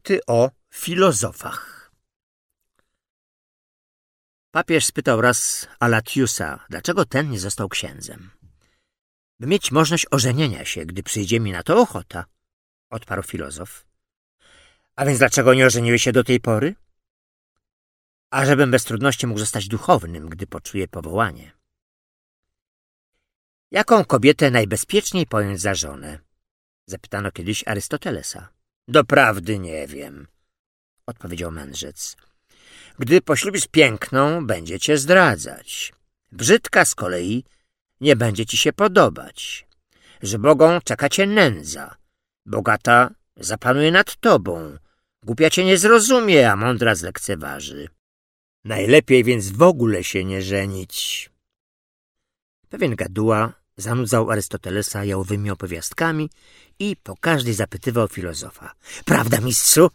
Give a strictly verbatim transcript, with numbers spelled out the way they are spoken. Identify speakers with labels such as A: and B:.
A: Anegdoty o filozofach. Papież spytał raz Alatiusa, dlaczego ten nie został księdzem. By mieć możliwość ożenienia się, gdy przyjdzie mi na to ochota, odparł filozof. A więc dlaczego nie ożeniłeś się do tej pory? A żebym bez trudności mógł zostać duchownym, gdy poczuję powołanie. Jaką kobietę najbezpieczniej pojąć za żonę? Zapytano kiedyś Arystotelesa. Doprawdy nie wiem, odpowiedział mędrzec. Gdy poślubisz piękną, będzie cię zdradzać. Brzydka z kolei nie będzie ci się podobać. Że Bogą czeka cię nędza. Bogata zapanuje nad tobą. Głupia cię nie zrozumie, a mądra zlekceważy. Najlepiej więc w ogóle się nie żenić. Pewien gaduła zanudzał Arystotelesa jałowymi opowiastkami i po każdej zapytywał filozofa. Prawda, mistrzu?